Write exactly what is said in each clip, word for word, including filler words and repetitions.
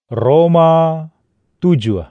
Roma tujuh.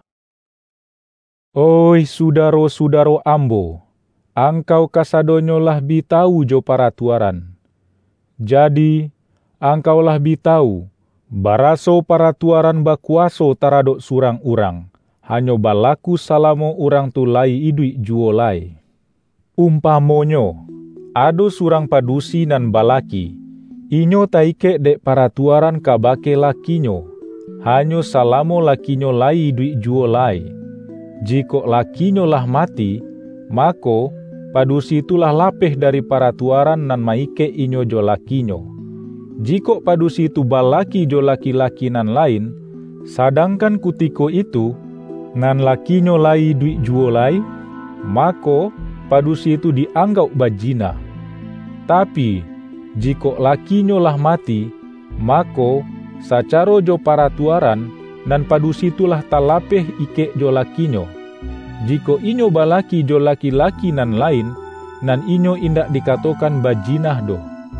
Oi sudaro-sudaro ambo, angkau kasadonyo lah bitau jo paratuaran. Jadi, angkau lah bitau, baraso paratuaran bakuaso taradok surang urang, hanyo balaku salamo urang tu lai idui juo lai. Umpamonyo, ado surang padusi nan balaki, inyo taike dek paratuaran kabake lakinyo, hanyo salamo lakinyo lai idui juo lai. Jiko lakinyo lah mati, mako padusi itulah lapeh dari paratuaran nan maike inyo jo lakinyo. Jiko padusi itu balaki jo laki-laki nan lain, sadangkan kutiko itu nan lakinyo lai idui juo lai, mako padusi itu dianggap bajina. Tapi jiko lakinyo lah mati, mako sacaro jo paratuaran nan padusi itulah talapeh ike jo lakinyo. Jiko inyo balaki jo laki-laki nan lain, nan inyo indak dikatokan bajinah do.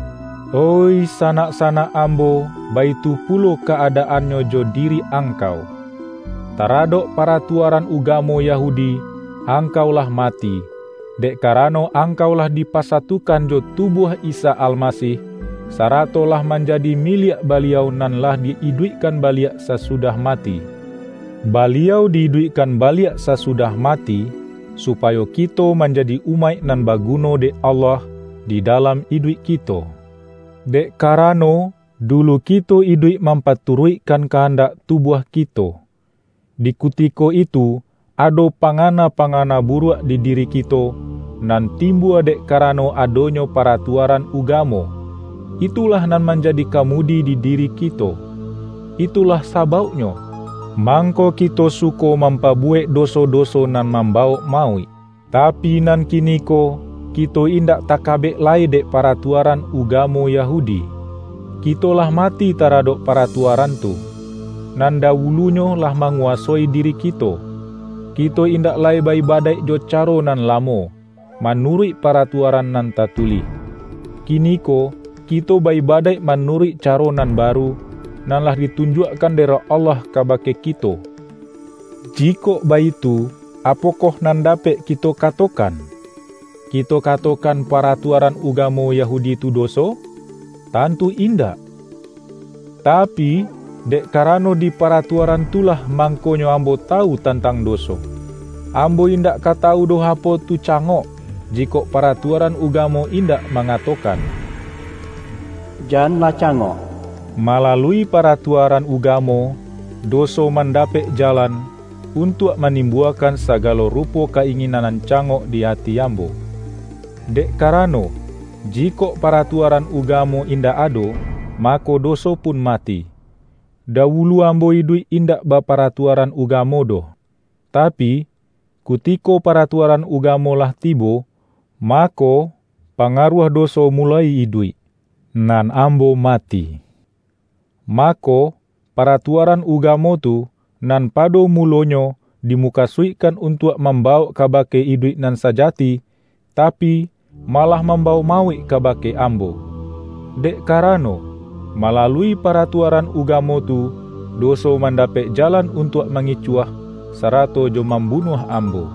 Oi sanak-sanak ambo, baitu pulo keadaannya jo diri angkau. Taradok paratuaran ugamo Yahudi, angkaulah mati, dek karano angkaulah dipasatukan jo tubuh Isa Almasih, saratolah menjadi milik baliau nan lah diiduikan baliak sesudah mati. Baliau diiduikan baliak sesudah mati, supaya kita menjadi umat nan baguno de Allah di dalam iduik kita. Dek karano dulu kita iduik mampaturuikan kehendak tubuh kita. Di kutiko itu, ado pangana-pangana buruk di diri kita, nan timbul dek karano adonyo paratuaran ugamo. Itulah nan menjadi kamudi di diri kita. Itulah sababnya, mangko kita suko mampabuek doso-doso nan mambau maui. Tapi nan kiniko, kita indak takabek lai dek paratuaran ugamo Yahudi. Kita lah mati taradok paratuaran tu. Nan dahulunyo lah menguasai diri kita. Kita indak lai bai badai jo caro nan lamo, menurut paratuaran nan tatuli. Kiniko, kita bai badai menurut caro nan baru, nan lah ditunjukkan dari Allah kabake kita. Jiko bai itu, apokah nan dapat kita katokan? Kita katokan paratuaran ugamo Yahudi itu dosa? Tentu indak. Tapi, dek karano di paratuaran tulah mangkonyo ambo tahu tentang dosa. Ambo indak katau do hapo tu cangok, jiko paratuaran ugamo indak mengatokan. Janganlah cangok. Melalui paratuaran ugamo, doso mendapek jalan untuk menimbulkan segala rupa keinginan cangok di hati ambo. Dek karano, jiko paratuaran ugamo indak ado, mako doso pun mati. Dahulu ambo idui indak baparatuaran ugamo do. Tapi, kutiko paratuaran ugamo lah tibo, mako pangaruh doso mulai idui. Nan ambo mati. Mako paratuaran ugamo tu nan pado mulonyo dimukasuikan untuk membawa kabake idui nan sajati, tapi malah membawa mawi kabake ambo. Dek karano, melalui paratuaran ugamo tu, doso mendapek jalan untuk mengicuah, sarato jo membunuh ambo.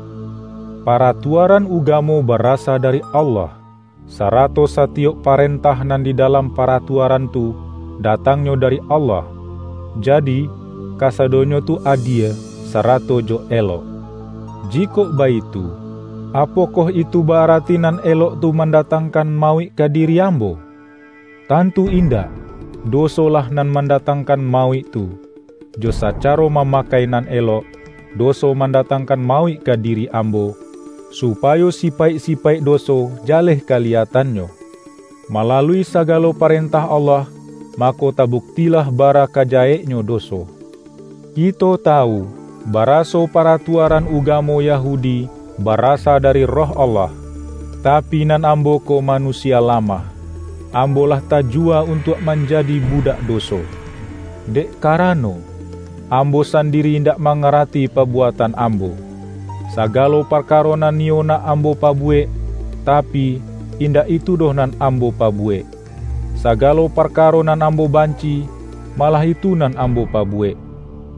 Paratuaran ugamo berasal dari Allah, sarato satiok parentah nan di dalam paratuaran tu, datangnya dari Allah. Jadi, kasadonyo tu adil, sarato jo elok. Jiko baitu, apokah itu berarti nan elok tu mendatangkan mawi ke diri ambo? Tentu indak. Dosolah nan mendatangkan mawi tu. Jo sacaro memakai nan elok, doso mendatangkan mawi ke diri ambo, supaya sipai-sipai doso jaleh kelihatannya. Melalui segala perintah Allah, mako tabuktilah bara kajaeknya doso. Kita tahu, baraso paratuaran ugamo Yahudi berasal dari roh Allah. Tapi nan ambo ko manusia lama, ambolah tajua untuk menjadi budak doso. Dek karano, ambo sendiri indak mengerti perbuatan ambo. Sagalo perkara nan niona ambo pabue, tapi indak itu doh nan ambo pabue. Sagalo perkara nan ambo banci, malah itu nan ambo pabue.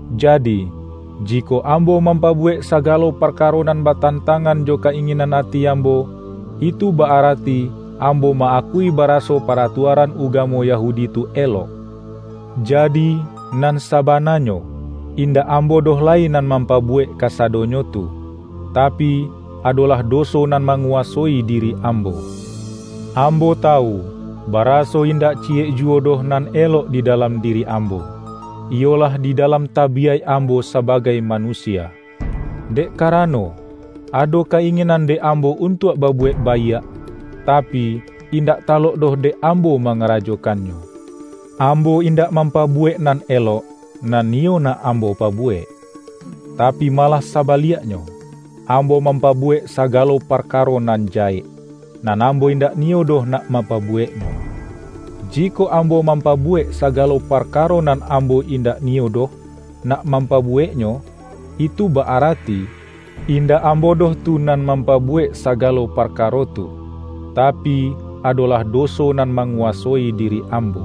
Jadi, jiko ambo mampabuek sagalo perkaronan batantangan jo keinginan hati ambo, itu berarti ambo maakui baraso peratuaran ugamo Yahudi tu elok. Jadi, nan sabananyo, inda ambo doh lain nan mampabuek kasadonyo tu, tapi adalah doso nan menguasai diri ambo. Ambo tahu, baraso inda cie juodoh nan elok di dalam diri ambo, ialah di dalam tabiat ambo sebagai manusia. Dek karano, ado keinginan dek ambo untuk berbuat baik, tapi indak talok doh dek ambo mengerajokannya. Ambo indak mampabuek nan elok, nan nio na ambo pabuek. Tapi malah sabaliaknya, ambo mampabuek sagalo perkaro nan jaik, nan ambo indak nio doh nak mampabueknya. Jiko ambo mampabuek sagalo perkaro nan ambo indak nio doh nak mampabueknya, itu berarti indak ambo doh tu nan mampabuek sagalo perkaro tu, tapi adalah doso nan menguasai diri ambo.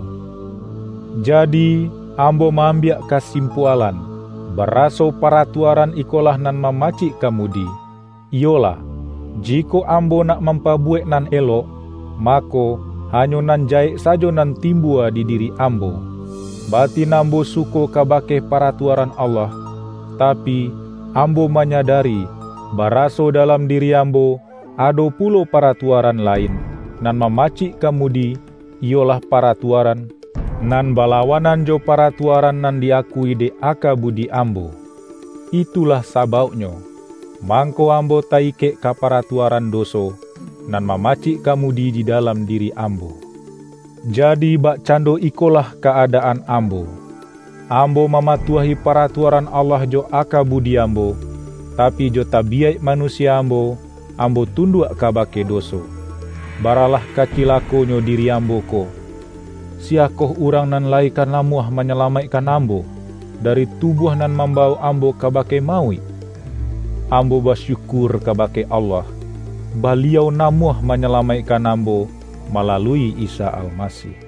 Jadi ambo mengambil kesimpulan, baraso peratuaran ikolah nan memacik kamudi, iyolah, jiko ambo nak mampabuek nan elok, mako hanyo nan jaik sajo nan timbua di diri ambo. Batin ambo suko kabake peratuaran Allah, tapi ambo menyadari baraso dalam diri ambo ado pulo peratuaran lain nan memacik kamudi, iyolah peratuaran nan balawanan jo peratuaran nan diakui de aka budi ambo. Itulah sababnya, mangko ambo taike ka peratuaran doso nan memacik kamudi di dalam diri ambo. Jadi bak cando ikolah keadaan ambo. Ambo mematuhi peratuaran Allah jo aka budi ambo, tapi jo tabiat manusia ambo, ambo tunduk kabake doso. Baralah kacilakonyo diri ambo ko. Siakoh urang nan laikan lamuah menyelamatkan ambo dari tubuh nan membau ambo kabake maui. Ambo bersyukur kabake Allah, beliau namuah menyelamatkan ambo melalui Isa Al-Masih.